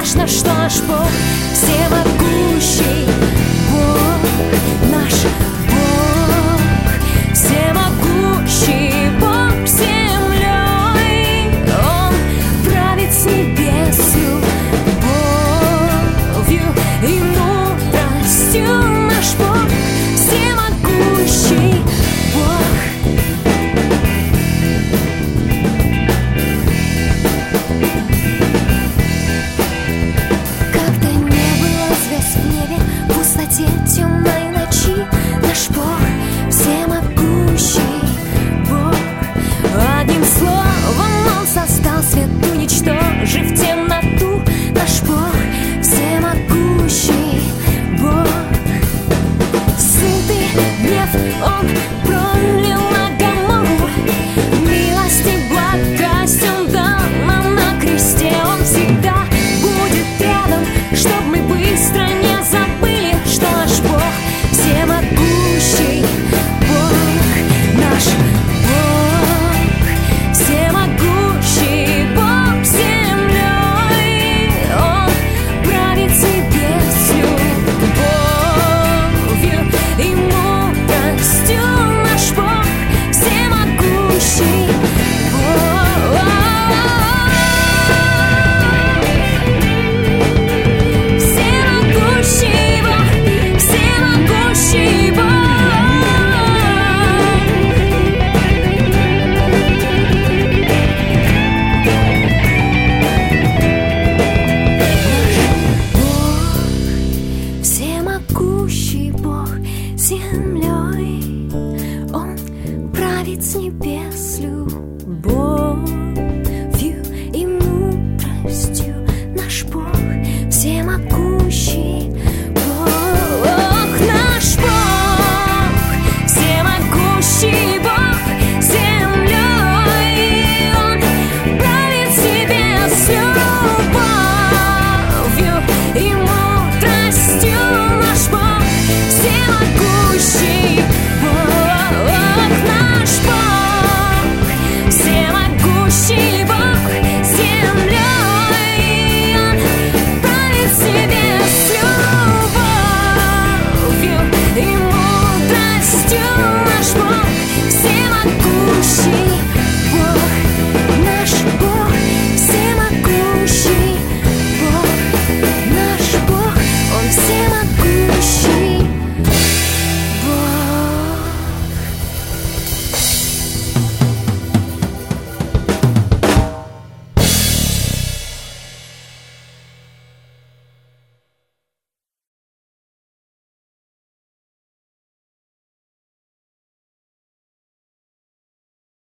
важно, что наш Бог всемогущий. Бог, наш Бог, всемогущий Бог землей. Он правит с небесью, любовью и мудростью. Наш Бог всемогущий Бог. Когда не было звезд в небе, в пустоте темной ночи, наш Бог всемогущий Бог. Одним словом Он создал свет, уничтожив темноту. Наш Бог всемогущий Бог. Сытый гнев Он пролил на Гоморру, милость и благость Он дал нам на кресте. Он всегда будет рядом, чтоб мы быстро не забыли, что наш Бог всемогущий Бог. Наш Бог всемогущий Бог землей. Он правит с небесью, любовью и мудростью. Наш Бог всемогущий Бог. Всемогущий Бог, всемогущий Бог. Всемогущий Бог землей. Он правит с небес любовью и мудростью. Наш Бог всемогущий Бог. Наш Бог всемогущий Бог землей. Он правит с небес любовью и мудростью. Наш Бог всемогущий Бог. Наш Бог всемогущий Бог землей. Он правит с небес любовью и мудростью. Наш Бог всемогущий